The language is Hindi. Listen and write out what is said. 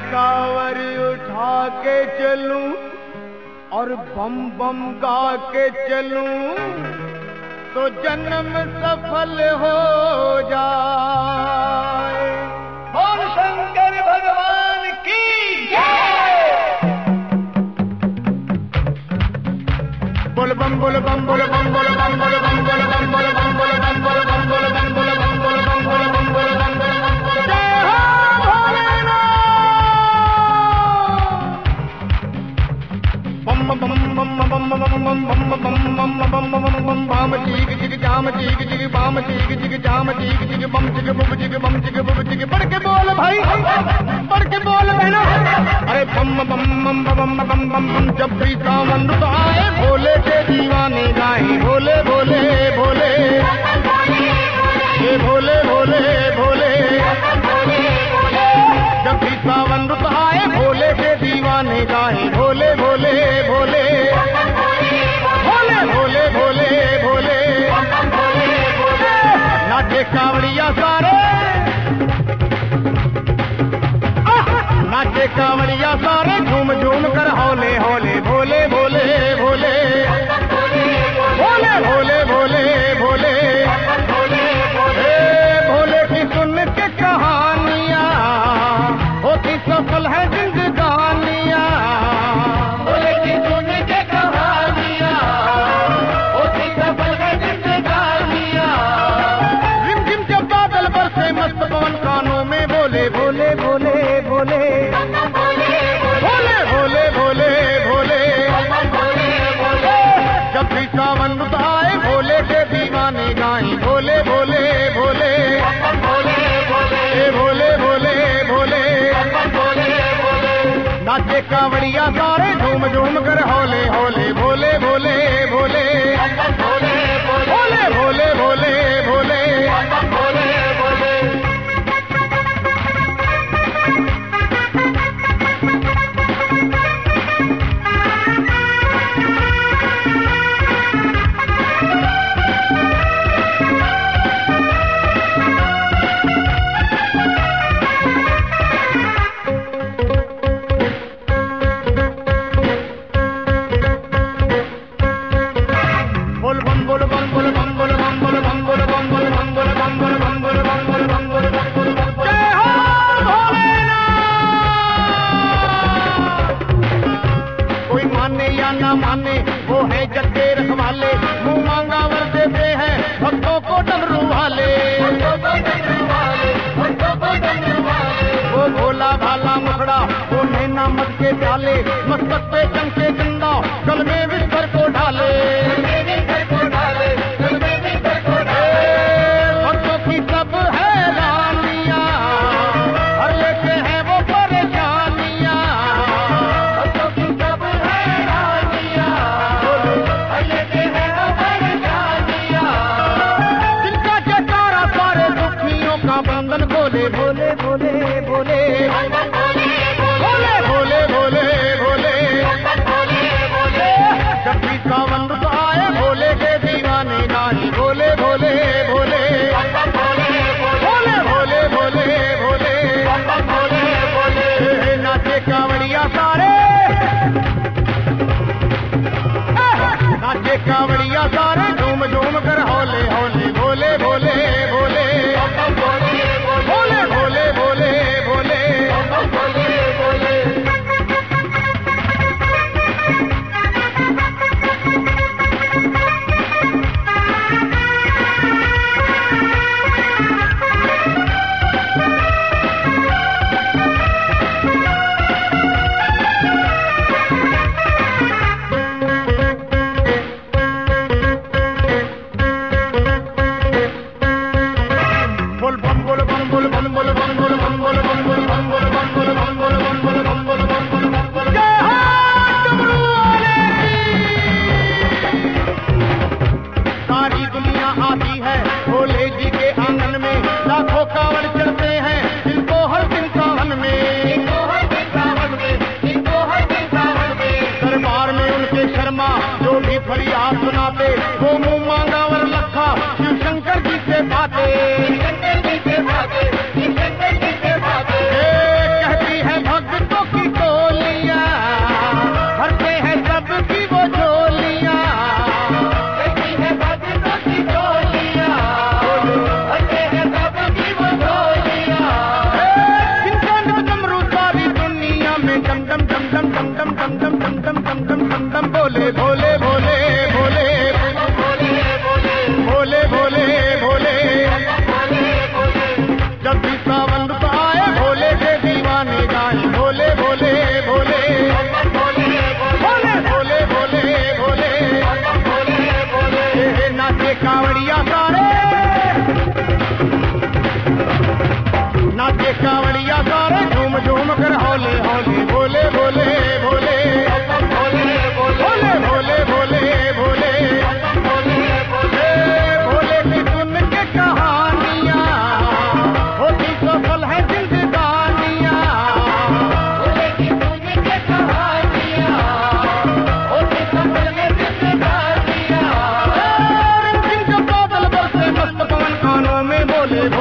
कांवर उठा के चलूं और बम बम गा के चलूं तो जन्म सफल हो जाए। बोल शंकर भगवान की जय। बोल बम बोल बम बोल बम बोल बम बोल बम बोल बम बोल बम बोल बम बोल बम बोल बम बोल बम बोल बम बोल बम बोल बम बोल जय हो भोलेनाथ। बम बम बम बम बम बम बम बम बम बम बाम चीक चिक जाम चीक चिक बाम चीक चिक जाम चीक चिक बम चिक बुब चिक बम चिक बुब चिक पढ़ के बोल भाई, पढ़ के बोल बहना। अरे बम बम बम बम बम बम जब भी सावन रुत आए भोले के दीवाने गाए भोले भोले भोले ये भोले भोले भोले। जब भी सावन रुत आए भोले के दीवाने गाए भोले भोले भोले भोले भोले भोले भोले। नाचे कांवड़िया सारे, नाचे कांवड़िया सारे झूम झूम कर हौले हौले भोले भोले भोले भोले भोले भोले भोले। भोले की सुन के कहानियां होती सफल है जिंदगानियां। भोले की सुन के कहानियां होती सफल है जिंदगानियां। रिमझिम जब बादल बरसे मस्त पवन कानों में बोले भोले भोले भोले भोले भोले भोले भोले। जब भी सावन रुत आए भोले के दीवाने गाए भोले भोले भोले भोले भोले भोले। नाचे कांवड़िया सारे झूम झूम कर हौले हौले भोले भोले भोले भोले भोले भोले भोले। माने वो है जगते रखवाले मुंह मांगा वर देते हैं भक्तों को डमरू वाले। वो भोला भाला मुखड़ा वो नैना मत के प्याले मस्तक पे चमके गंगा गल में विस्तर को ढाले। भक्तों की सब है रानियां हर लेते हैं वो परेशानियां। भक्तों की सब है रानियां हर लेते हैं वो परेशानियां। जिनका जयकारा सारे दुखियों का बंधन खोले भोले भोले भोले भोले भोले भोले भोले। बोले